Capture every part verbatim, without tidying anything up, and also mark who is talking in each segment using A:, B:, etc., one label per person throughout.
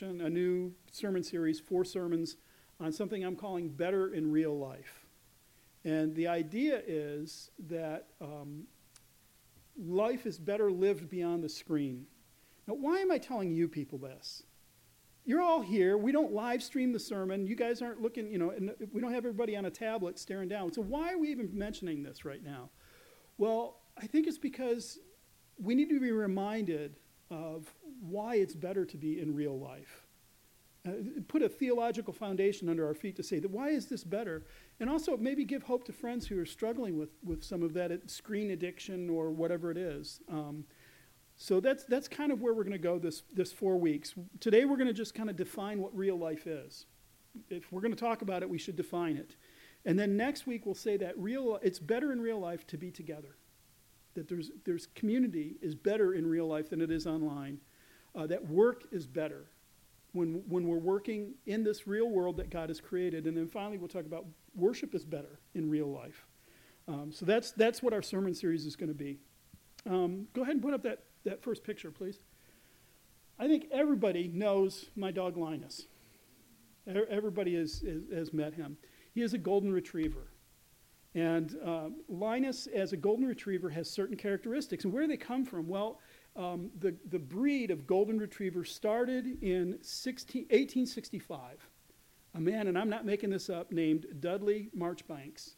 A: a new sermon series, four sermons on something I'm calling Better in Real Life. And the idea is that um, life is better lived beyond the screen. Now, why am I telling you people this? You're all here. We don't live stream the sermon. You guys aren't looking, you know, and we don't have everybody on a tablet staring down. So why are we even mentioning this right now? Well, I think it's because we need to be reminded of why it's better to be in real life. Uh, put a theological foundation under our feet to say that why is this better? And also maybe give hope to friends who are struggling with, with some of that screen addiction or whatever it is. Um, so that's that's kind of where we're going to go this, this four weeks. Today we're going to just kind of define what real life is. If we're going to talk about it, we should define it. And then next week we'll say that real it's better in real life to be together. That there's there's community is better in real life than it is online. Uh, that work is better when when we're working in this real world that God has created. And then finally we'll talk about worship is better in real life. Um, so that's that's what our sermon series is going to be. Um, go ahead and put up that, that first picture, please. I think everybody knows my dog Linus. Everybody is, is, has met him. He is a golden retriever. And uh, Linus, as a golden retriever, has certain characteristics. And where do they come from? Well, um, the, the breed of golden retriever started in eighteen sixty-five. A man, and I'm not making this up, named Dudley Marchbanks.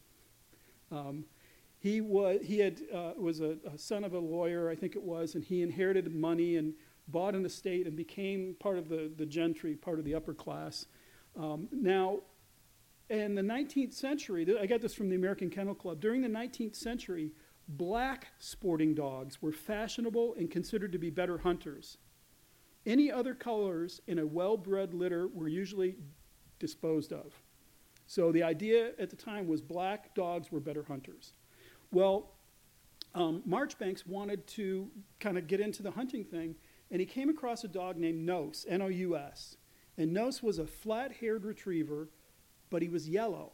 A: Um, he was he had uh, was a, a son of a lawyer, I think it was, and he inherited money and bought an estate and became part of the, the gentry, part of the upper class. Um, now, in the nineteenth century, I got this from the American Kennel Club, during the nineteenth century, black sporting dogs were fashionable and considered to be better hunters. Any other colors in a well-bred litter were usually disposed of. So the idea at the time was black dogs were better hunters. Well, um, Marchbanks wanted to kind of get into the hunting thing, and he came across a dog named Nos, N O U S. And Nos was a flat-haired retriever, but he was yellow.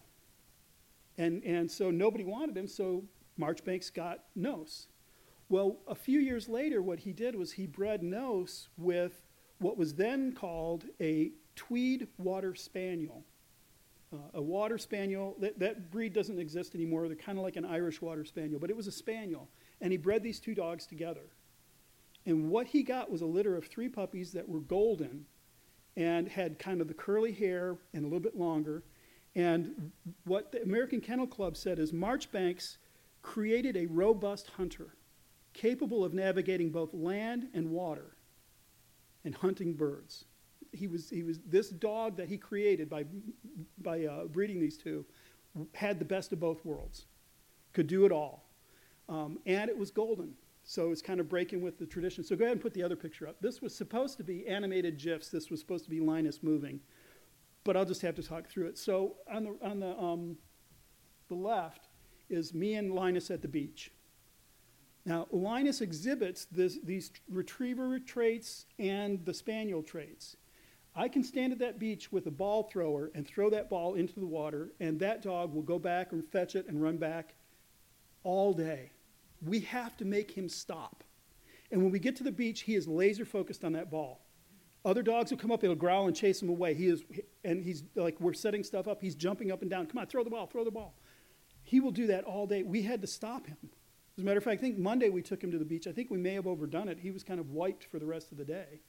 A: And, and so nobody wanted him, so Marchbanks got Nos. Well, a few years later, what he did was he bred Nos with what was then called a Tweed Water Spaniel. Uh, a water spaniel, that, that breed doesn't exist anymore. They're kind of like an Irish water spaniel, but it was a spaniel. And he bred these two dogs together. And what he got was a litter of three puppies that were golden and had kind of the curly hair and a little bit longer. And what the American Kennel Club said is Marchbanks created a robust hunter capable of navigating both land and water and hunting birds. He was he was this dog that he created by by uh, breeding these two had the best of both worlds, could do it all, um, and it was golden. So it's kind of breaking with the tradition. So go ahead and put the other picture up. This was supposed to be animated GIFs. This was supposed to be Linus moving, but I'll just have to talk through it. So on the on the um, the left is me and Linus at the beach. Now Linus exhibits this, these retriever traits and the spaniel traits. I can stand at that beach with a ball thrower and throw that ball into the water, and that dog will go back and fetch it and run back all day. We have to make him stop. And when we get to the beach, he is laser focused on that ball. Other dogs will come up, he'll growl and chase him away. He is, and he's like, we're setting stuff up, he's jumping up and down. Come on, throw the ball, throw the ball. He will do that all day. We had to stop him. As a matter of fact, I think Monday we took him to the beach. I think we may have overdone it. He was kind of wiped for the rest of the day.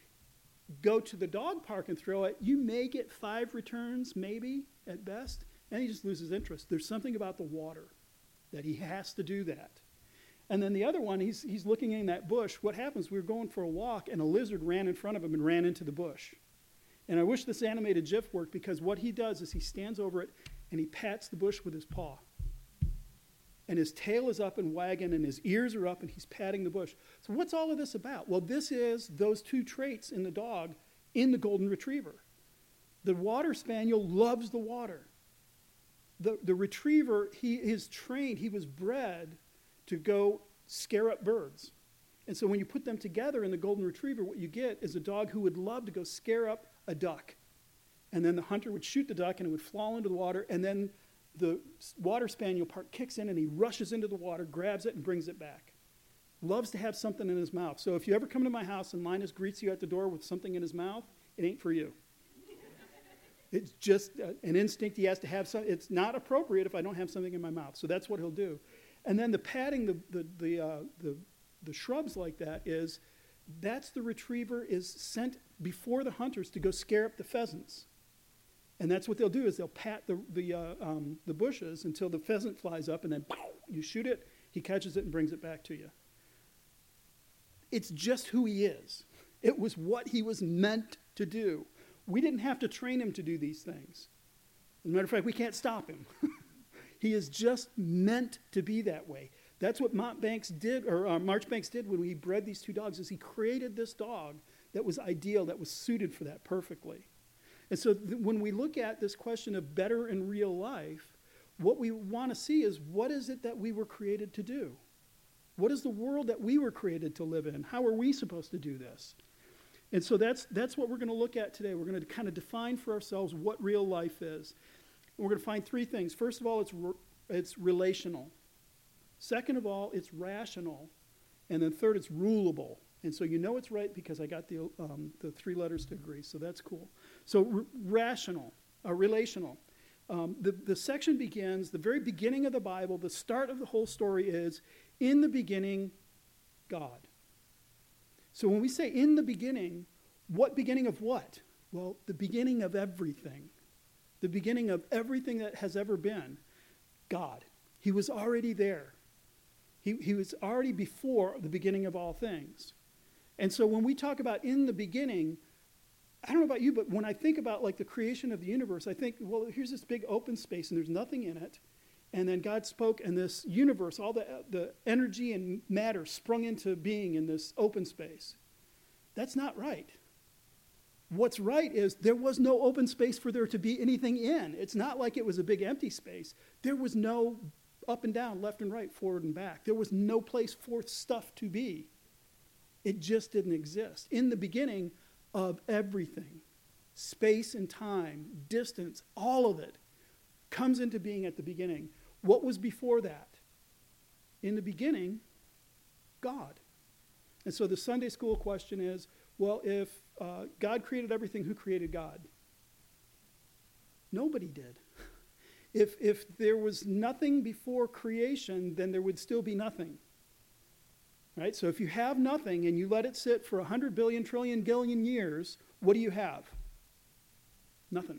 A: Go to the dog park and throw it, you may get five returns, maybe, at best, and he just loses interest. There's something about the water that he has to do that. And then the other one, he's he's looking in that bush. What happens, we were going for a walk, and a lizard ran in front of him and ran into the bush. And I wish this animated GIF worked, because what he does is he stands over it, and he pats the bush with his paw. And his tail is up and wagging, and his ears are up, and he's patting the bush. So what's all of this about? Well, this is those two traits in the dog in the golden retriever. The water spaniel loves the water. The, the retriever, he is trained, he was bred to go scare up birds. And so when you put them together in the golden retriever, what you get is a dog who would love to go scare up a duck. And then the hunter would shoot the duck, and it would fall into the water, and then the water spaniel part kicks in, and he rushes into the water, grabs it, and brings it back. Loves to have something in his mouth. So if you ever come to my house and Linus greets you at the door with something in his mouth, it ain't for you. It's just an instinct. He has to have some. It's not appropriate if I don't have something in my mouth. So that's what he'll do. And then the patting the the the uh, the, the shrubs like that is, that's the retriever is sent before the hunters to go scare up the pheasants. And that's what they'll do is they'll pat the the uh, um, the bushes until the pheasant flies up, and then pow, you shoot it. He catches it and brings it back to you. It's just who he is. It was what he was meant to do. We didn't have to train him to do these things. As a matter of fact, we can't stop him. He is just meant to be that way. That's what Montbanks did, or uh, Marchbanks did when he bred these two dogs, is he created this dog that was ideal, that was suited for that perfectly. And so th- when we look at this question of better in real life, what we want to see is, what is it that we were created to do? What is the world that we were created to live in? How are we supposed to do this? And so that's that's what we're going to look at today. We're going to kind of define for ourselves what real life is. And we're going to find three things. First of all, it's re- it's relational. Second of all, it's rational. And then third, it's rulable. And so you know it's right because I got the um, the three letters to agree. So that's cool. So r- rational, uh, relational. Um, the, the section begins, the very beginning of the Bible, the start of the whole story is, in the beginning, God. So when we say in the beginning, what beginning of what? Well, the beginning of everything. The beginning of everything that has ever been. God. He was already there. He, he was already before the beginning of all things. And so when we talk about in the beginning, I don't know about you, but when I think about like the creation of the universe, I think, well, here's this big open space and there's nothing in it. And then God spoke, and this universe, all the, the energy and matter sprung into being in this open space. That's not right. What's right is there was no open space for there to be anything in. It's not like it was a big empty space. There was no up and down, left and right, forward and back. There was no place for stuff to be. It just didn't exist. In the beginning of everything, space and time, distance, all of it comes into being at the beginning. What was before that? In the beginning, God. And so the Sunday school question is, well, if uh, God created everything, who created God? Nobody did. If, if there was nothing before creation, then there would still be nothing. Right? So if you have nothing and you let it sit for one hundred billion, trillion, gillion years, what do you have? Nothing.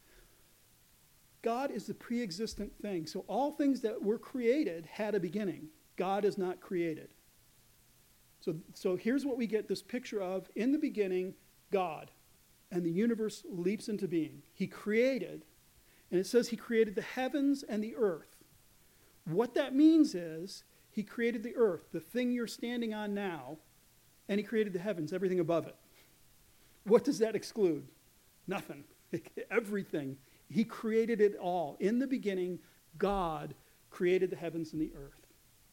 A: God is the pre-existent thing. So all things that were created had a beginning. God is not created. So, so here's what we get this picture of. In the beginning, God. And the universe leaps into being. He created. And it says he created the heavens and the earth. What that means is he created the earth, the thing you're standing on now, and he created the heavens, everything above it. What does that exclude? Nothing. Everything. He created it all. In the beginning, God created the heavens and the earth.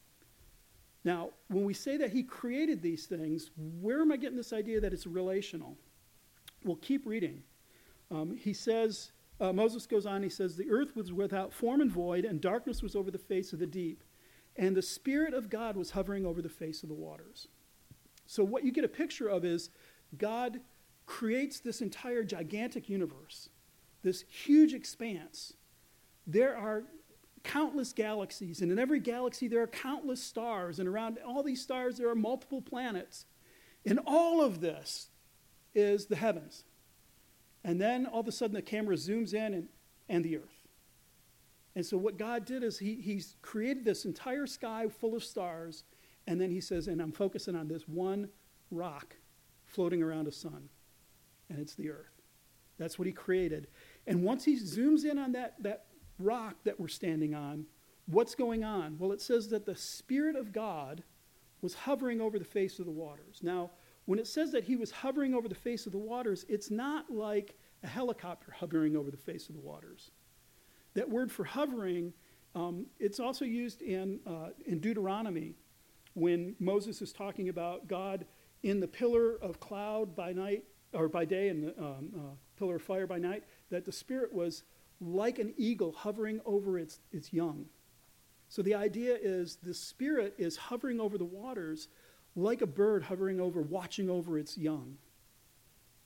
A: Now, when we say that he created these things, where am I getting this idea that it's relational? Well, keep reading. Um, he says, uh, Moses goes on, he says, the earth was without form and void, and darkness was over the face of the deep. And the Spirit of God was hovering over the face of the waters. So what you get a picture of is God creates this entire gigantic universe, this huge expanse. There are countless galaxies, and in every galaxy there are countless stars, and around all these stars there are multiple planets. And all of this is the heavens. And then all of a sudden the camera zooms in and, and the earth. And so what God did is he, he's created this entire sky full of stars, and then he says, and I'm focusing on this one rock floating around a sun, and it's the earth. That's what he created. And once he zooms in on that, that rock that we're standing on, what's going on? Well, it says that the Spirit of God was hovering over the face of the waters. Now, when it says that he was hovering over the face of the waters, it's not like a helicopter hovering over the face of the waters. That word for hovering, um, it's also used in, uh, in Deuteronomy when Moses is talking about God in the pillar of cloud by night, or by day, and the um, uh, pillar of fire by night, that the Spirit was like an eagle hovering over its, its young. So the idea is the Spirit is hovering over the waters like a bird hovering over, watching over its young.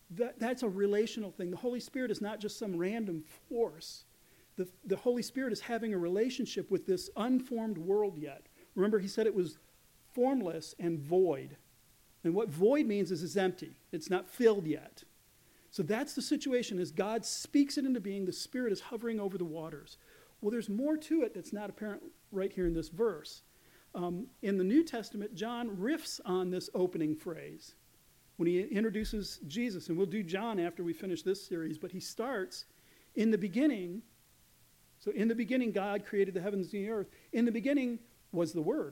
A: That, that's a relational thing. The Holy Spirit is not just some random force. The, the Holy Spirit is having a relationship with this unformed world yet. Remember, he said it was formless and void. And what void means is it's empty. It's not filled yet. So that's the situation. As God speaks it into being, the Spirit is hovering over the waters. Well, there's more to it that's not apparent right here in this verse. Um, in the New Testament, John riffs on this opening phrase when he introduces Jesus. And we'll do John after we finish this series. But he starts, in the beginning. So in the beginning, God created the heavens and the earth. In the beginning was the Word.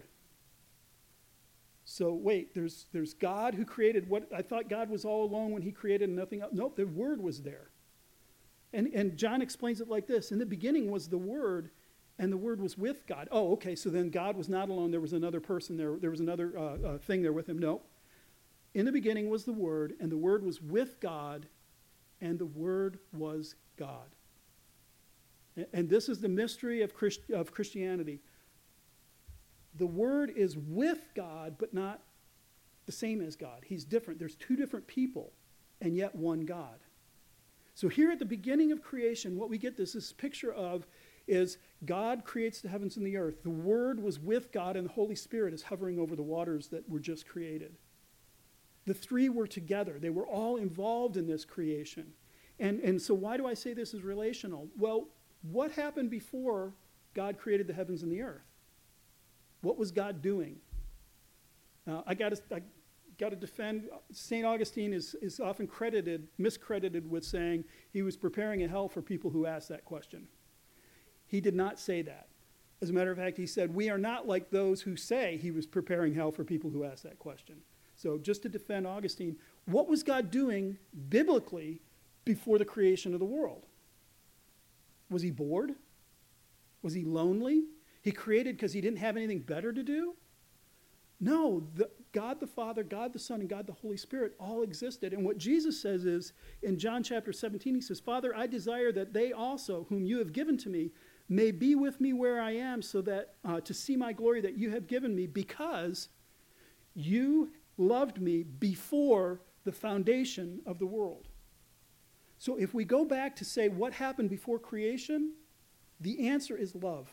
A: So wait, there's there's God who created what I thought God was all alone when he created nothing else. Nope, the Word was there. And, and John explains it like this. In the beginning was the Word, and the Word was with God. Oh, okay, so then God was not alone. There was another person there. There was another uh, uh, thing there with him. No. In the beginning was the Word, and the Word was with God, and the Word was God. And, and this is the mystery of, Christ, of Christianity. The Word is with God, but not the same as God. He's different. There's two different people, and yet one God. So here at the beginning of creation, what we get this, this picture of is God creates the heavens and the earth. The Word was with God, and the Holy Spirit is hovering over the waters that were just created. The three were together. They were all involved in this creation. And, and so why do I say this is relational? Well, what happened before God created the heavens and the earth? What was God doing? Now, I got to I got to defend. Saint Augustine is, is often credited, miscredited with saying he was preparing a hell for people who asked that question. He did not say that. As a matter of fact, he said, we are not like those who say he was preparing hell for people who asked that question. So just to defend Augustine, what was God doing biblically before the creation of the world? Was he bored? Was he lonely? He created because he didn't have anything better to do? No, the, God the Father, God the Son, and God the Holy Spirit all existed. And what Jesus says is, in John chapter seventeen, he says, Father, I desire that they also, whom you have given to me, may be with me where I am, so that uh, to see my glory that you have given me, because you loved me before the foundation of the world. So if we go back to say what happened before creation, the answer is love.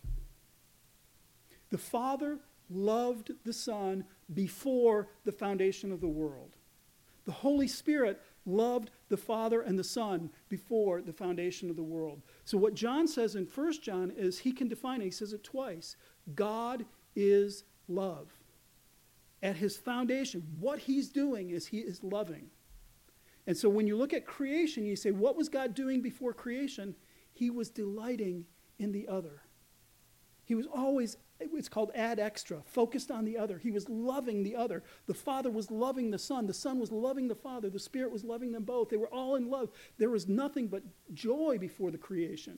A: The Father loved the Son before the foundation of the world. The Holy Spirit loved the Father and the Son before the foundation of the world. So what John says in First John is, he can define it, he says it twice. God is love. At his foundation, what he's doing is he is loving. And so when you look at creation, you say, what was God doing before creation? He was delighting in the other. He was always, it's called ad extra, focused on the other. He was loving the other. The Father was loving the Son. The Son was loving the Father. The Spirit was loving them both. They were all in love. There was nothing but joy before the creation.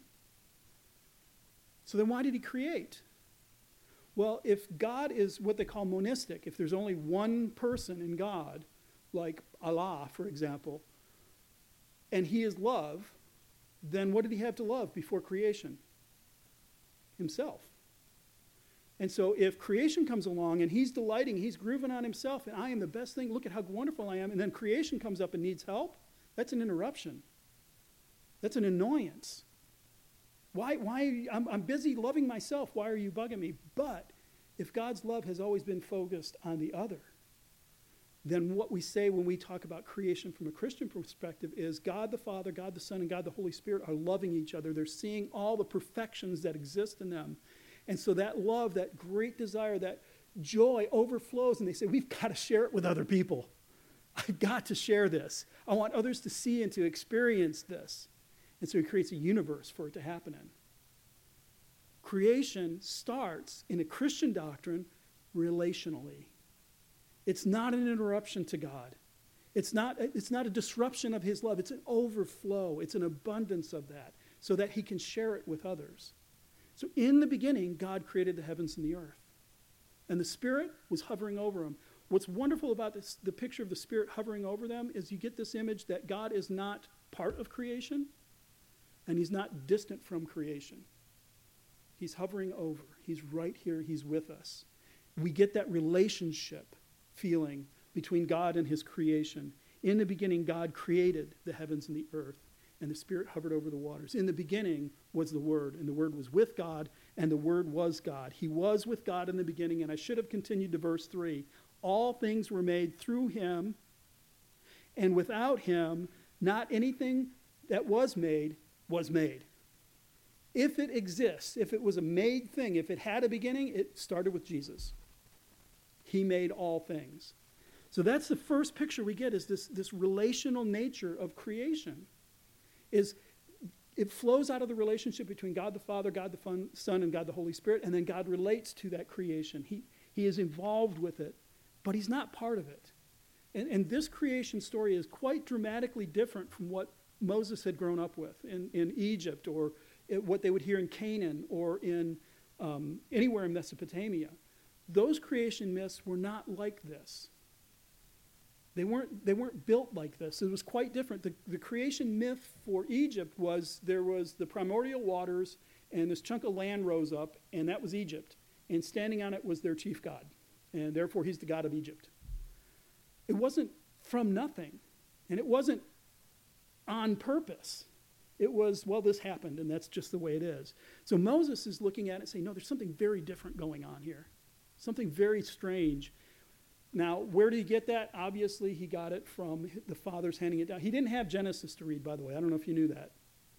A: So then why did he create? Well, if God is what they call monistic, if there's only one person in God, like Allah, for example, and he is love, then what did he have to love before creation? Himself. And so if creation comes along and he's delighting, he's grooving on himself, and I am the best thing, look at how wonderful I am, and then creation comes up and needs help, that's an interruption. That's an annoyance. Why, why are you, I'm, I'm busy loving myself. Why are you bugging me? But if God's love has always been focused on the other, then what we say when we talk about creation from a Christian perspective is God the Father, God the Son, and God the Holy Spirit are loving each other. They're seeing all the perfections that exist in them. And so that love, that great desire, that joy overflows, and they say, we've got to share it with other people. I've got to share this. I want others to see and to experience this. And so he creates a universe for it to happen in. Creation starts in a Christian doctrine relationally. It's not an interruption to God. It's not, it's not a disruption of his love. It's an overflow. It's an abundance of that so that he can share it with others. So in the beginning, God created the heavens and the earth. And the Spirit was hovering over them. What's wonderful about this, the picture of the Spirit hovering over them is you get this image that God is not part of creation, and he's not distant from creation. He's hovering over. He's right here. He's with us. We get that relationship feeling between God and his creation In the beginning, God created the heavens and the earth, and the Spirit hovered over the waters. In the beginning was the Word, and the Word was with God, and the Word was God. He was with God in the beginning, and I should have continued to verse three. All things were made through him, and without him, not anything that was made was made. If it exists, if it was a made thing, if it had a beginning, it started with Jesus. He made all things. So that's the first picture we get, is this, this relational nature of creation. Is it flows out of the relationship between God the Father, God the Son, and God the Holy Spirit, and then God relates to that creation. He, he is involved with it, but he's not part of it. And, and this creation story is quite dramatically different from what Moses had grown up with in, in Egypt, or it, what they would hear in Canaan, or in um, anywhere in Mesopotamia. Those creation myths were not like this. They weren't, they weren't built like this. It was quite different. The, the creation myth for Egypt was there was the primordial waters, and this chunk of land rose up, and that was Egypt. And standing on it was their chief god. And therefore, he's the God of Egypt. It wasn't from nothing. And it wasn't on purpose. It was, well, this happened, and that's just the way it is. So Moses is looking at it and saying, no, there's something very different going on here. Something very strange. Now, where did he get that? Obviously, he got it from the fathers handing it down. He didn't have Genesis to read, by the way. I don't know if you knew that.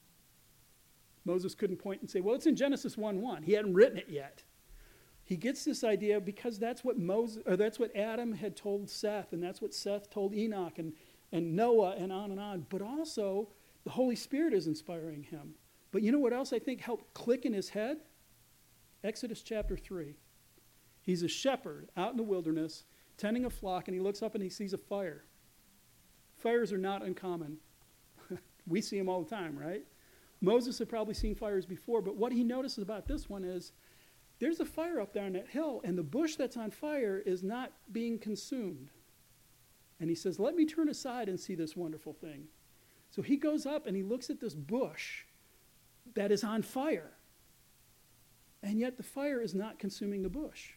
A: Moses couldn't point and say, well, it's in Genesis one one. He hadn't written it yet. He gets this idea because that's what Moses, or that's what Adam had told Seth, and that's what Seth told Enoch and, and Noah, and on and on. But also, the Holy Spirit is inspiring him. But you know what else I think helped click in his head? Exodus chapter three. He's a shepherd out in the wilderness, tending a flock, and he looks up and he sees a fire. Fires are not uncommon. We see them all the time, right? Moses had probably seen fires before, but what he notices about this one is there's a fire up there on that hill, and the bush that's on fire is not being consumed. And he says, let me turn aside and see this wonderful thing. So he goes up and he looks at this bush that is on fire, and yet the fire is not consuming the bush.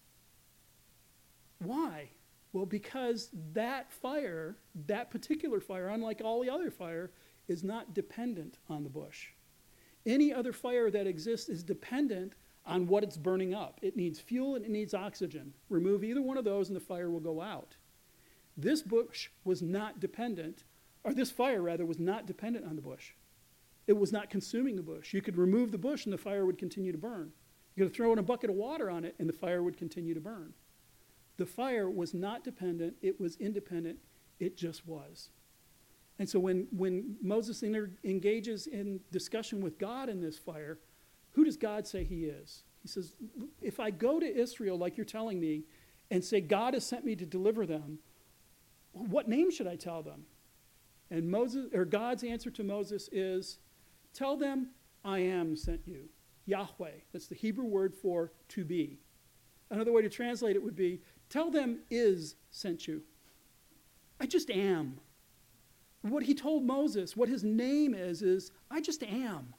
A: Why? Well, because that fire, that particular fire, unlike all the other fire, is not dependent on the bush. Any other fire that exists is dependent on what it's burning up. It needs fuel and it needs oxygen. Remove either one of those and the fire will go out. This bush was not dependent, or this fire rather, was not dependent on the bush. It was not consuming the bush. You could remove the bush and the fire would continue to burn. You could throw in a bucket of water on it and the fire would continue to burn. The fire was not dependent, it was independent, it just was. And so when, when Moses inter- engages in discussion with God in this fire, who does God say he is? He says, if I go to Israel like you're telling me and say God has sent me to deliver them, what name should I tell them? And Moses, or God's answer to Moses is, tell them I am sent you. Yahweh, that's the Hebrew word for to be. Another way to translate it would be, tell them is sent you. I just am. What he told Moses, what his name is, is I just am.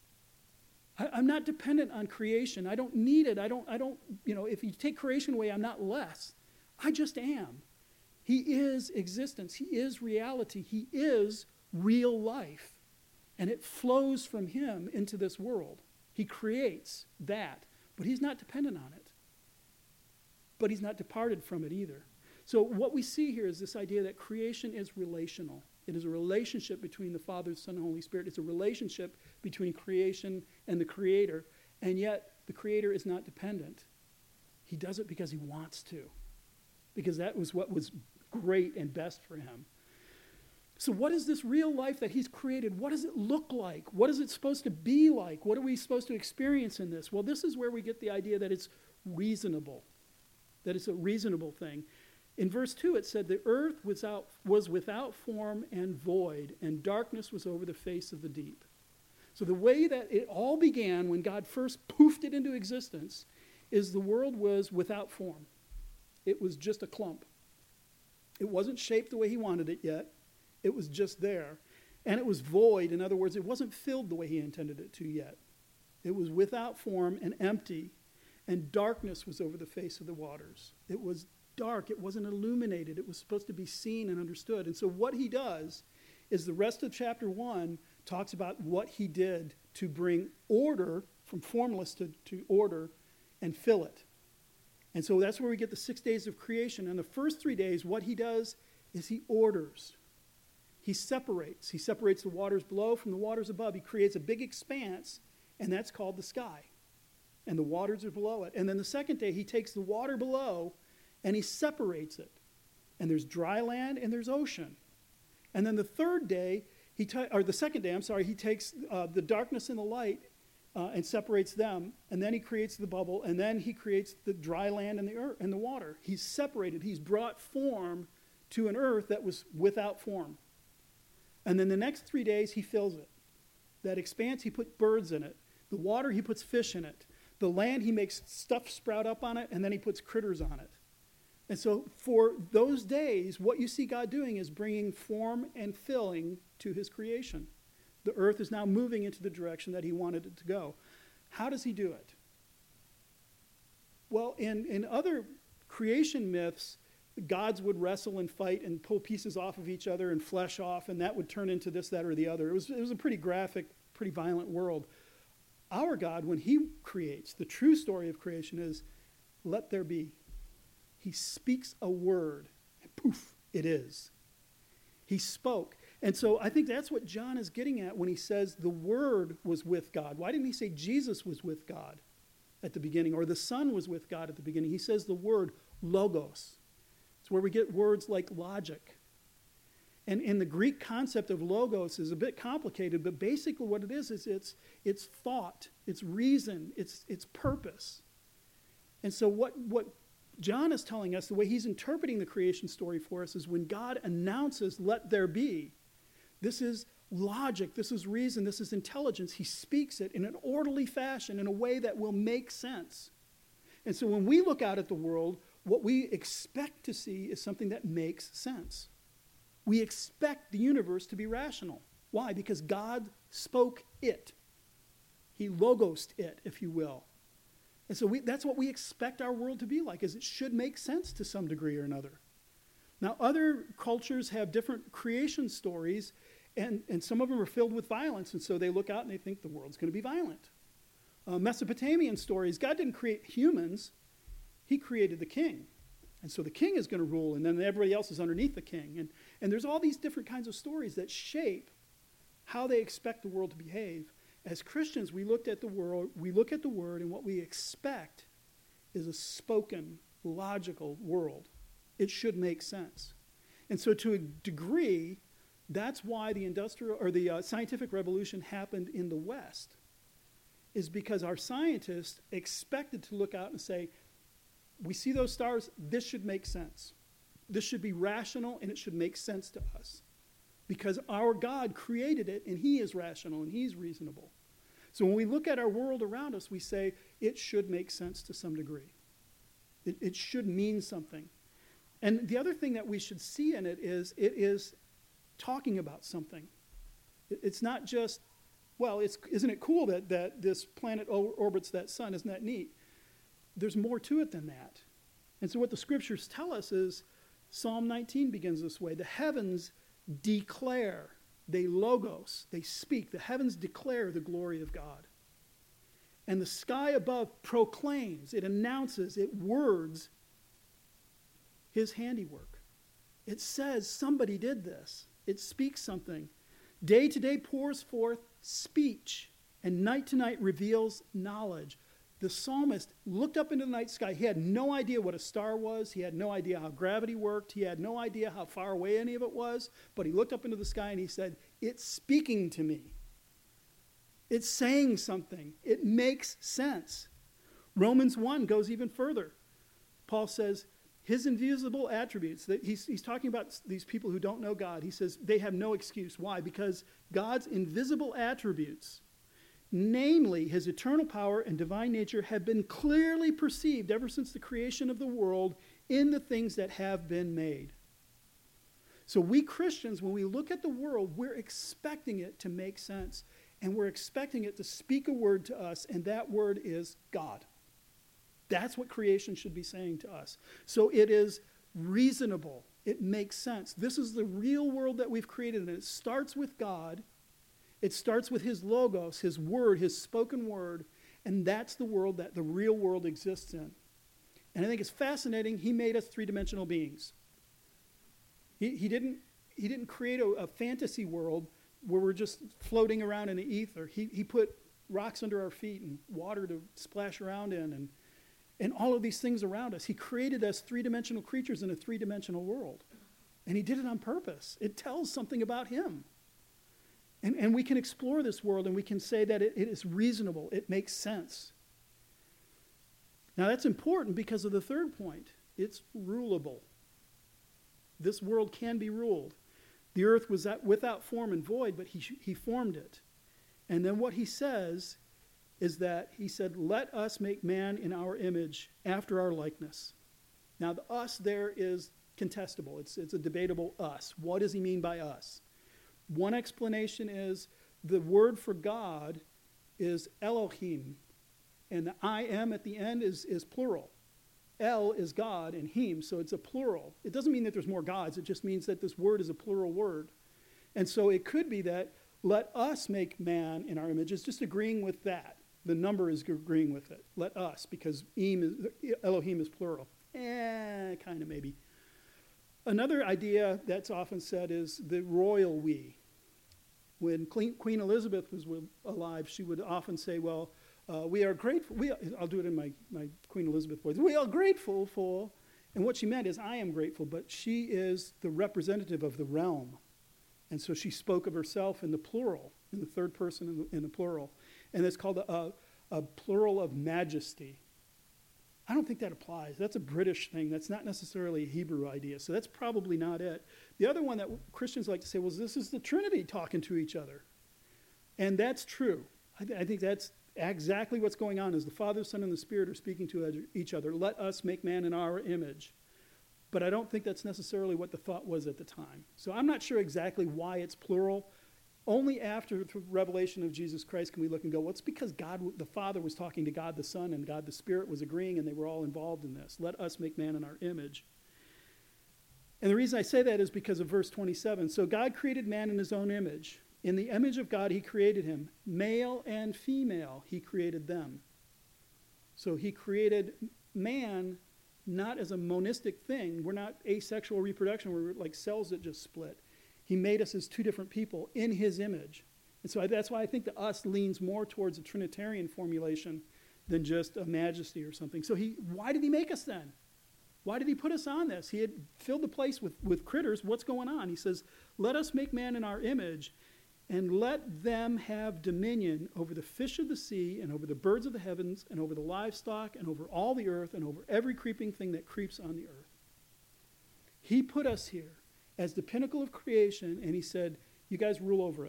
A: I, I'm not dependent on creation. I don't need it. I don't, I don't, you know, if you take creation away, I'm not less. I just am. He is existence. He is reality. He is real life. And it flows from him into this world. He creates that, but he's not dependent on it. But he's not departed from it either. So what we see here is this idea that creation is relational. It is a relationship between the Father, the Son, and the Holy Spirit. It's a relationship between creation and the Creator, and yet the Creator is not dependent. He does it because he wants to, because that was what was great and best for him. So what is this real life that he's created? What does it look like? What is it supposed to be like? What are we supposed to experience in this? Well, this is where we get the idea that it's reasonable, that it's a reasonable thing. In verse two, it said, the earth was, out, was without form and void, and darkness was over the face of the deep. So the way that it all began when God first poofed it into existence is the world was without form. It was just a clump. It wasn't shaped the way he wanted it yet. It was just there. And it was void. In other words, it wasn't filled the way he intended it to yet. It was without form and empty, and darkness was over the face of the waters. It was dark. It wasn't illuminated. It was supposed to be seen and understood. And so what he does is the rest of chapter one talks about what he did to bring order from formless to, to order and fill it. And so that's where we get the six days of creation. And the first three days, what he does is he orders. He separates. He separates the waters below from the waters above. He creates a big expanse, and that's called the sky. And the waters are below it. And then the second day, he takes the water below, and he separates it. And there's dry land, and there's ocean. And then the third day, he ta- or the second day, I'm sorry, he takes uh, the darkness and the light uh, and separates them. And then he creates the bubble, and then he creates the dry land and the earth and the water. He's separated. He's brought form to an earth that was without form. And then the next three days, he fills it. That expanse, he put birds in it. The water, he puts fish in it. The land, he makes stuff sprout up on it, and then he puts critters on it. And so for those days, what you see God doing is bringing form and filling to his creation. The earth is now moving into the direction that he wanted it to go. How does he do it? Well, in, in other creation myths, gods would wrestle and fight and pull pieces off of each other and flesh off, and that would turn into this, that, or the other. It was, it was a pretty graphic, pretty violent world. Our God, when he creates, the true story of creation is, let there be. He speaks a word, and poof, it is. He spoke. And so I think that's what John is getting at when he says the Word was with God. Why didn't he say Jesus was with God at the beginning, or the Son was with God at the beginning? He says the word logos. It's where we get words like logic. And, and the Greek concept of logos is a bit complicated, but basically what it is is it's, it's thought, it's reason, it's, it's purpose. And so what, what John is telling us, the way he's interpreting the creation story for us, is when God announces, let there be, this is logic, this is reason, this is intelligence. He speaks it in an orderly fashion, in a way that will make sense. And so when we look out at the world, what we expect to see is something that makes sense. We expect the universe to be rational. Why? Because God spoke it. He logosed it, if you will. And so we, that's what we expect our world to be like, is it should make sense to some degree or another. Now, other cultures have different creation stories, and, and some of them are filled with violence, and so they look out and they think the world's going to be violent. Uh, Mesopotamian stories, God didn't create humans, he created the king. And so the king is going to rule, and then everybody else is underneath the king. And, and there's all these different kinds of stories that shape how they expect the world to behave. As Christians, we looked at the world, we look at the word, and what we expect is a spoken, logical world. It should make sense. And so to a degree, that's why the industrial or the uh, scientific revolution happened in the West, is because our scientists expected to look out and say, we see those stars, this should make sense. This should be rational, and it should make sense to us. Because our God created it, and he is rational, and he's reasonable. So when we look at our world around us, we say, it should make sense to some degree. It, it should mean something. And the other thing that we should see in it is, it is talking about something. It, it's not just, well, it's, isn't it cool that, that this planet orbits that sun? Isn't that neat? There's more to it than that. And so what the scriptures tell us is, Psalm nineteen begins this way. The heavens declare, they logos, they speak. The heavens declare the glory of God. And the sky above proclaims, it announces, it words his handiwork. It says somebody did this. It speaks something. Day to day pours forth speech, and night to night reveals knowledge. The psalmist looked up into the night sky. He had no idea what a star was. He had no idea how gravity worked. He had no idea how far away any of it was. But he looked up into the sky and he said, it's speaking to me. It's saying something. It makes sense. Romans one goes even further. Paul says, his invisible attributes, that he's, he's talking about these people who don't know God. He says they have no excuse. Why? Because God's invisible attributes, namely his eternal power and divine nature, have been clearly perceived ever since the creation of the world in the things that have been made. So we Christians, when we look at the world, we're expecting it to make sense, and we're expecting it to speak a word to us, and that word is God. That's what creation should be saying to us. So it is reasonable. It makes sense. This is the real world that we've created, and it starts with God. It starts with his logos, his word, his spoken word, and that's the world that the real world exists in. And I think it's fascinating. He made us three-dimensional beings. He, he, didn't, he didn't create a, a fantasy world where we're just floating around in the ether. He, he put rocks under our feet and water to splash around in and, and all of these things around us. He created us three-dimensional creatures in a three-dimensional world. And he did it on purpose. It tells something about him. And, and we can explore this world and we can say that it, it is reasonable. It makes sense. Now that's important because of the third point. It's rulable. This world can be ruled. The earth was at, without form and void, but he, he formed it. And then what he says is that he said, let us make man in our image after our likeness. Now the us there is contestable. It's, it's a debatable us. What does he mean by us? One explanation is the word for God is Elohim, and the I am at the end is, is plural. El is God and him, so it's a plural. It doesn't mean that there's more gods. It just means that this word is a plural word. And so it could be that let us make man in our image. It's just agreeing with that. The number is agreeing with it. Let us, because is, Elohim is plural. Eh, kind of maybe. Another idea that's often said is the royal we. When Queen Elizabeth was alive, she would often say, well, uh, we are grateful. We are, I'll do it in my, my Queen Elizabeth voice. We are grateful for, and what she meant is I am grateful, but she is the representative of the realm. And so she spoke of herself in the plural, in the third person in the, in the plural. And it's called a, a, a plural of majesty. I don't think that applies. That's a British thing. That's not necessarily a Hebrew idea. So that's probably not it. The other one that Christians like to say, well, this is the Trinity talking to each other. And that's true. I, th- I think that's exactly what's going on is the Father, Son, and the Spirit are speaking to each other. Let us make man in our image. But I don't think that's necessarily what the thought was at the time. So I'm not sure exactly why it's plural. Only after the revelation of Jesus Christ can we look and go, well, it's because God, the Father was talking to God the Son, and God the Spirit was agreeing, and they were all involved in this. Let us make man in our image. And the reason I say that is because of verse twenty-seven. So God created man in his own image. In the image of God, he created him. Male and female, he created them. So he created man not as a monistic thing. We're not asexual reproduction. We're like cells that just split. He made us as two different people in his image. And so I, that's why I think the us leans more towards a Trinitarian formulation than just a majesty or something. So he, why did he make us then? Why did he put us on this? He had filled the place with, with critters. What's going on? He says, let us make man in our image and let them have dominion over the fish of the sea and over the birds of the heavens and over the livestock and over all the earth and over every creeping thing that creeps on the earth. He put us here as the pinnacle of creation, and he said, you guys rule over it.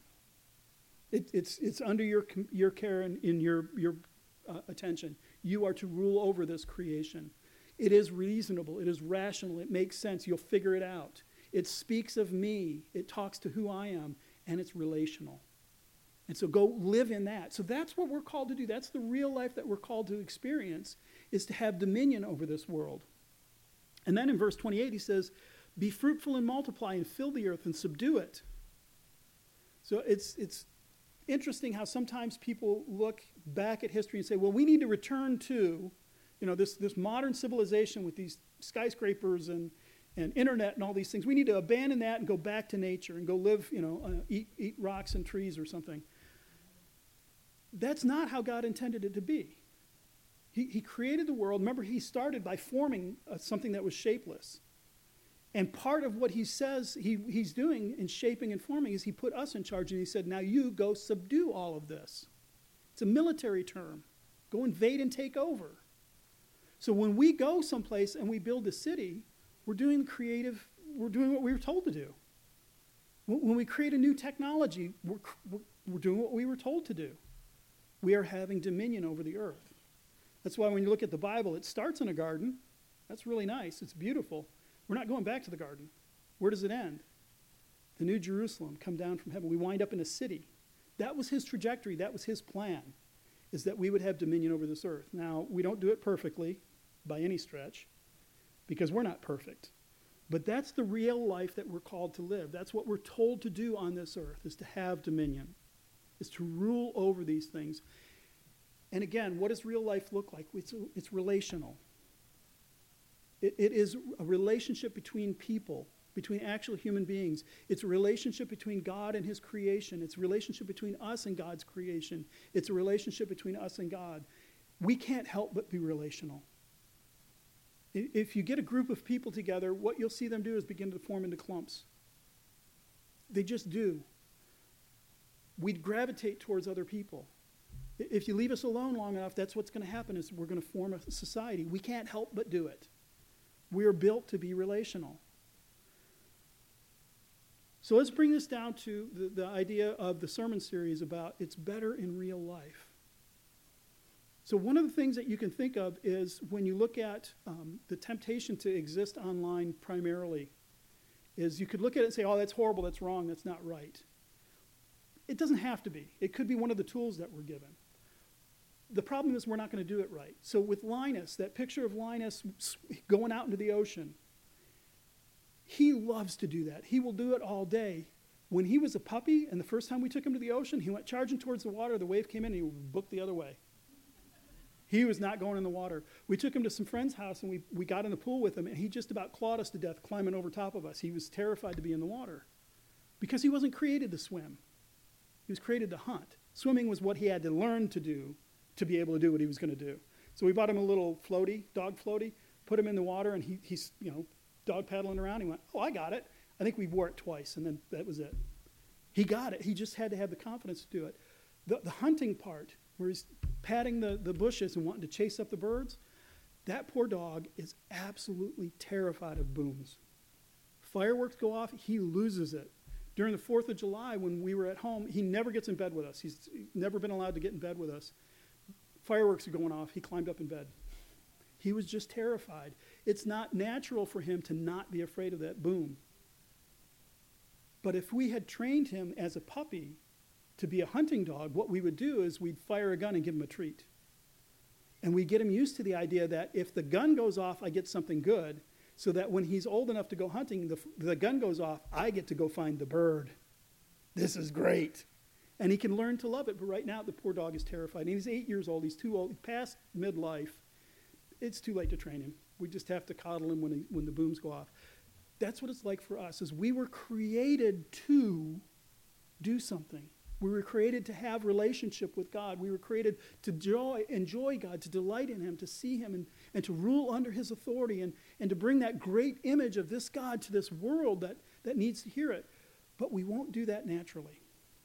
A: it it's, it's under your, your care and in your, your uh, attention. You are to rule over this creation. It is reasonable. It is rational. It makes sense. You'll figure it out. It speaks of me. It talks to who I am, and it's relational. And so go live in that. So that's what we're called to do. That's the real life that we're called to experience, is to have dominion over this world. And then in verse twenty-eight, he says, be fruitful and multiply and fill the earth and subdue it. So it's it's interesting how sometimes people look back at history and say, well, we need to return to, you know, this, this modern civilization with these skyscrapers and, and internet and all these things. We need to abandon that and go back to nature and go live, you know, uh, eat, eat rocks and trees or something. That's not how God intended it to be. He, he created the world. Remember, he started by forming uh, something that was shapeless. And part of what he says he, he's doing in shaping and forming is he put us in charge, and he said, now you go subdue all of this. It's a military term. Go invade and take over. So when we go someplace and we build a city, we're doing creative, we're doing what we were told to do. When we create a new technology, we're, we're, we're doing what we were told to do. We are having dominion over the earth. That's why when you look at the Bible, it starts in a garden. That's really nice. It's beautiful. We're not going back to the garden. Where does it end? The New Jerusalem, come down from heaven. We wind up in a city. That was his trajectory. That was his plan. is that we would have dominion over this earth. Now, we don't do it perfectly by any stretch because we're not perfect. But that's the real life that we're called to live. That's what we're told to do on this earth, is to have dominion, is to rule over these things. And again, what does real life look like? It's, it's relational. It, it is a relationship between people, between actual human beings. It's a relationship between God and his creation. It's a relationship between us and God's creation. It's a relationship between us and God. We can't help but be relational. If you get a group of people together, what you'll see them do is begin to form into clumps. They just do. We'd gravitate towards other people. If you leave us alone long enough, that's what's going to happen, is we're going to form a society. We can't help but do it. We are built to be relational. So let's bring this down to the, the idea of the sermon series about it's better in real life. So one of the things that you can think of is when you look at um, the temptation to exist online primarily, is you could look at it and say, oh, that's horrible, that's wrong, that's not right. It doesn't have to be. It could be one of the tools that we're given. The problem is we're not going to do it right. So with Linus, that picture of Linus going out into the ocean, he loves to do that. He will do it all day. When he was a puppy and the first time we took him to the ocean, he went charging towards the water, the wave came in and he booked the other way. He was not going in the water. We took him to some friend's house, and we, we got in the pool with him, and he just about clawed us to death climbing over top of us. He was terrified to be in the water because he wasn't created to swim. He was created to hunt. Swimming was what he had to learn to do to be able to do what he was going to do. So we bought him a little floaty, dog floaty, put him in the water, and he, he's, you know, dog paddling around. He went, oh, I got it. I think we wore it twice, and then that was it. He got it. He just had to have the confidence to do it. The, the hunting part, where he's patting the, the bushes and wanting to chase up the birds, that poor dog is absolutely terrified of booms. Fireworks go off, he loses it. During the fourth of July, when we were at home, he never gets in bed with us. He's never been allowed to get in bed with us. Fireworks are going off, he climbed up in bed. He was just terrified. It's not natural for him to not be afraid of that boom. But if we had trained him as a puppy to be a hunting dog, what we would do is we'd fire a gun and give him a treat. And we get him used to the idea that if the gun goes off, I get something good, so that when he's old enough to go hunting, the, the gun goes off, I get to go find the bird. This is great. And he can learn to love it, but right now the poor dog is terrified. And he's eight years old, he's too old, he's past midlife. It's too late to train him. We just have to coddle him when, he, when the booms go off. That's what it's like for us, is we were created to do something. We were created to have relationship with God. We were created to joy, enjoy God, to delight in him, to see him, and, and to rule under his authority, and, and to bring that great image of this God to this world that, that needs to hear it. But we won't do that naturally.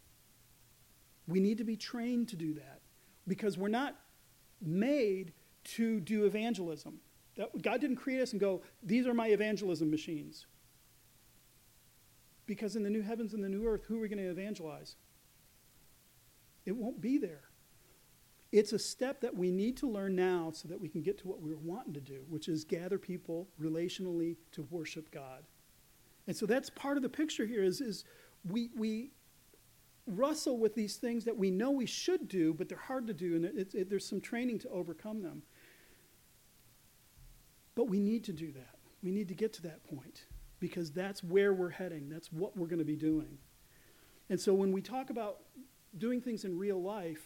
A: We need to be trained to do that, because we're not made to do evangelism. That, God didn't create us and go, these are my evangelism machines. Because in the new heavens and the new earth, who are we going to evangelize? It won't be there. It's a step that we need to learn now so that we can get to what we were wanting to do, which is gather people relationally to worship God. And so that's part of the picture here is, is we, we wrestle with these things that we know we should do, but they're hard to do, and it, it, there's some training to overcome them. But we need to do that. We need to get to that point, because that's where we're heading. That's what we're going to be doing. And so when we talk about doing things in real life,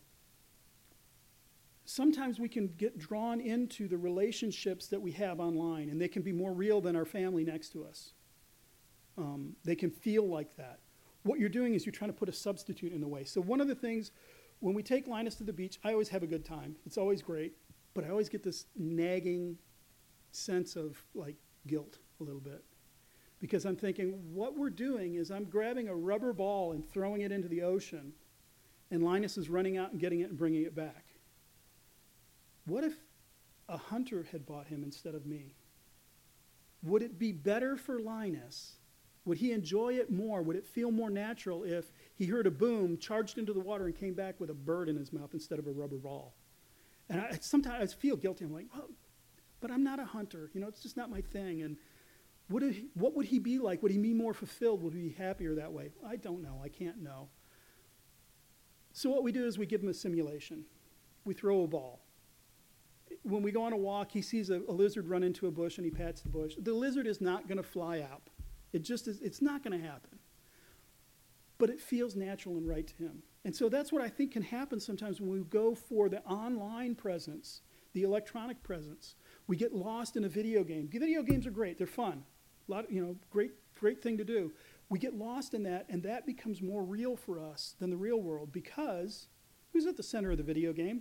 A: sometimes we can get drawn into the relationships that we have online, and they can be more real than our family next to us. Um, they can feel like that. What you're doing is you're trying to put a substitute in the way. So one of the things, when we take Linus to the beach, I always have a good time. It's always great, but I always get this nagging sense of like guilt a little bit. Because I'm thinking, what we're doing is I'm grabbing a rubber ball and throwing it into the ocean, and Linus is running out and getting it and bringing it back. What if a hunter had bought him instead of me? Would it be better for Linus? Would he enjoy it more? Would it feel more natural if he heard a boom, charged into the water, and came back with a bird in his mouth instead of a rubber ball? And I, sometimes I feel guilty. I'm like, well, but I'm not a hunter. You know, it's just not my thing. And Would it, what would he be like? Would he be more fulfilled? Would he be happier that way? I don't know. I can't know. So what we do is we give him a simulation. we throw a ball. When we go on a walk, he sees a, a lizard run into a bush and he pats the bush. The lizard is not going to fly out. It just is, it's not going to happen. But it feels natural and right to him. And so that's what I think can happen sometimes when we go for the online presence, the electronic presence. We get lost in a video game. Video games are great. They're fun. A lot, you know, great, great thing to do. We get lost in that, and that becomes more real for us than the real world because who's at the center of the video game?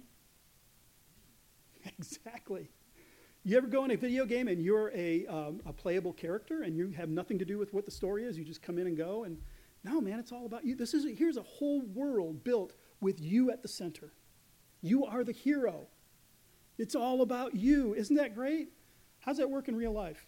A: Exactly. You ever go in a video game and you're a, um, a playable character and you have nothing to do with what the story is? You just come in and go and no, man, it's all about you. This is a, here's a whole world built with you at the center. You are the hero. It's all about you. Isn't that great? How's that work in real life?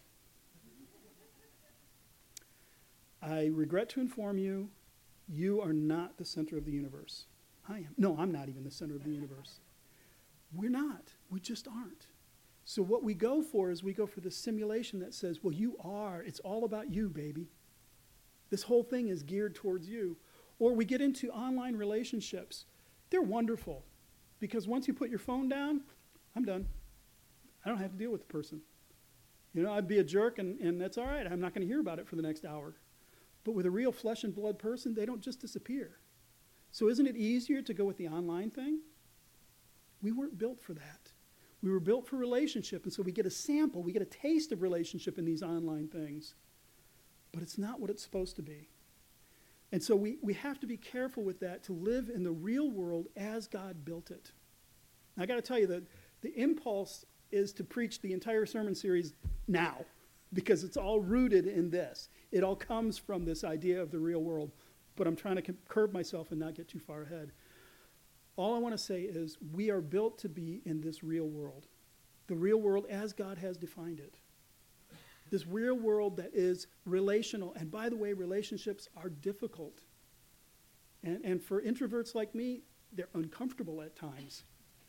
A: I regret to inform you, you are not the center of the universe. I am. No, I'm not even the center of the universe. We're not. We just aren't. So what we go for is we go for the simulation that says, well, you are. It's all about you, baby. This whole thing is geared towards you. Or we get into online relationships. They're wonderful because once you put your phone down, I'm done. I don't have to deal with the person. You know, I'd be a jerk and, and that's all right. I'm not going to hear about it for the next hour. But with a real flesh and blood person, they don't just disappear. So isn't it easier to go with the online thing? We weren't built for that. We were built for relationship, and so we get a sample, we get a taste of relationship in these online things. But it's not what it's supposed to be. And so we, we have to be careful with that to live in the real world as God built it. Now, I got to tell you that the impulse is to preach the entire sermon series now because it's all rooted in this. It all comes from this idea of the real world. But I'm trying to curb myself and not get too far ahead. All I want to say is we are built to be in this real world. The real world as God has defined it. This real world that is relational. And by the way, relationships are difficult. And, and for introverts like me, they're uncomfortable at times.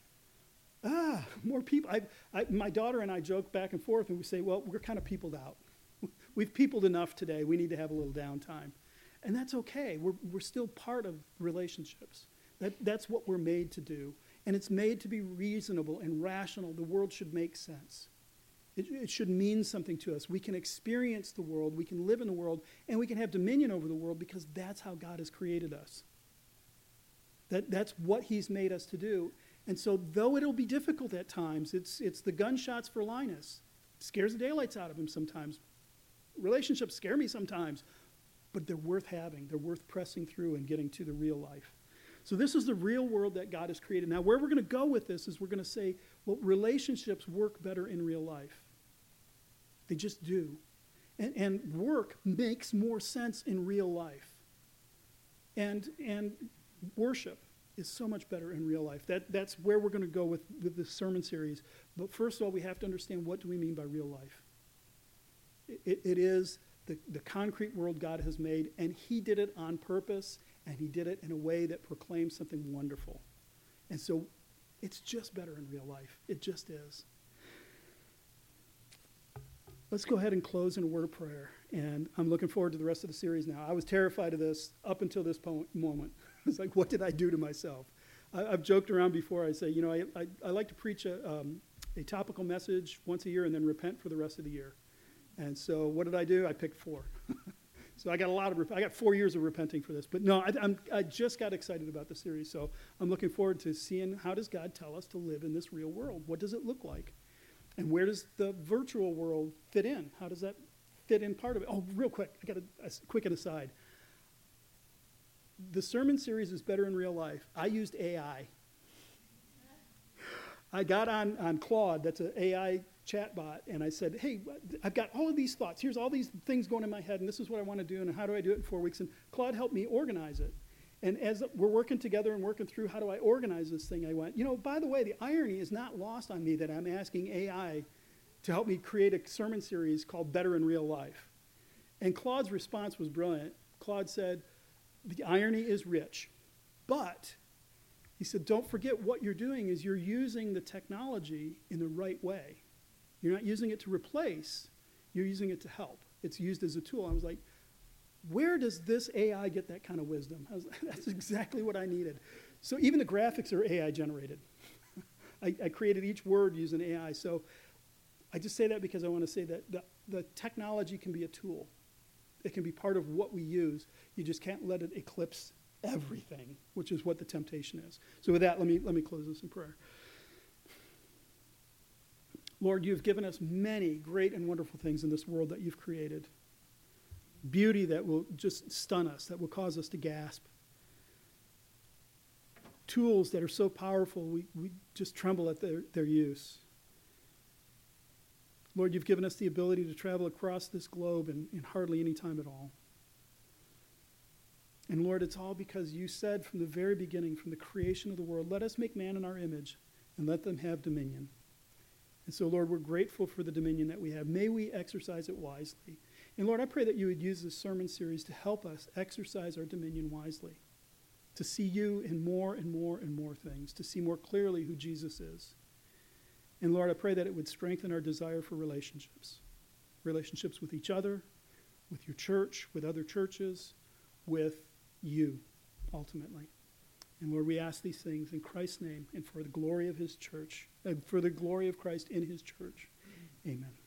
A: Ah, more people. I, I, my daughter and I joke back and forth and we say, well, we're kind of peopled out. We've peopled enough today. We need to have a little downtime. And that's okay. We're, we're still part of relationships. That, that's what we're made to do. And it's made to be reasonable and rational. The world should make sense. It, it should mean something to us. We can experience the world, we can live in the world, and we can have dominion over the world because that's how God has created us. That, that's what he's made us to do. And so though it'll be difficult at times, it's, it's the gunshots for Linus. It scares the daylights out of him sometimes. Relationships scare me sometimes, but they're worth having. They're worth pressing through and getting to the real life. So this is the real world that God has created. Now, where we're going to go with this is we're going to say, well, relationships work better in real life. They just do. And, and work makes more sense in real life. And, and worship is so much better in real life. That, that's where we're going to go with, with this sermon series. But first of all, we have to understand what do we mean by real life. It, it is the, the concrete world God has made, and he did it on purpose, and he did it in a way that proclaims something wonderful. And so it's just better in real life. It just is. Let's go ahead and close in a word of prayer. And I'm looking forward to the rest of the series now. I was terrified of this up until this po- moment. It's like, what did I do to myself? I, I've joked around before. I say, you know, I, I, I like to preach a, um, a topical message once a year and then repent for the rest of the year. And so what did I do? I picked four. So I got a lot of, rep- I got four years of repenting for this. But no, I, I'm, I just got excited about the series. So I'm looking forward to seeing how does God tell us to live in this real world? What does it look like? And where does the virtual world fit in? How does that fit in part of it? Oh, real quick, I got a, a quick an aside. The sermon series is better in real life. I used A I. I got on, on Claude, that's an A I chatbot, and I said, hey, I've got all of these thoughts. Here's all these things going in my head, and this is what I want to do, and how do I do it in four weeks? And Claude helped me organize it. And as we're working together and working through how do I organize this thing, I went, you know, by the way, the irony is not lost on me that I'm asking A I to help me create a sermon series called Better in Real Life. And Claude's response was brilliant. Claude said, the irony is rich, but he said, don't forget what you're doing is you're using the technology in the right way. You're not using it to replace, you're using it to help. It's used as a tool. I was like, where does this A I get that kind of wisdom? I was like, that's exactly what I needed. So even the graphics are A I generated. I, I created each word using A I. So I just say that because I want to say that the, the technology can be a tool. It can be part of what we use. You just can't let it eclipse everything, which is what the temptation is. So with that, let me let me close this in prayer. Lord, you've given us many great and wonderful things in this world that you've created. Beauty that will just stun us, that will cause us to gasp. Tools that are so powerful, we, we just tremble at their, their use. Lord, you've given us the ability to travel across this globe in, in hardly any time at all. And Lord, it's all because you said from the very beginning, from the creation of the world, let us make man in our image and let them have dominion. And so, Lord, we're grateful for the dominion that we have. May we exercise it wisely. And Lord, I pray that you would use this sermon series to help us exercise our dominion wisely, to see you in more and more and more things, to see more clearly who Jesus is. And Lord, I pray that it would strengthen our desire for relationships, relationships with each other, with your church, with other churches, with you, ultimately. And Lord, we ask these things in Christ's name and for the glory of his church, and for the glory of Christ in his church. Amen.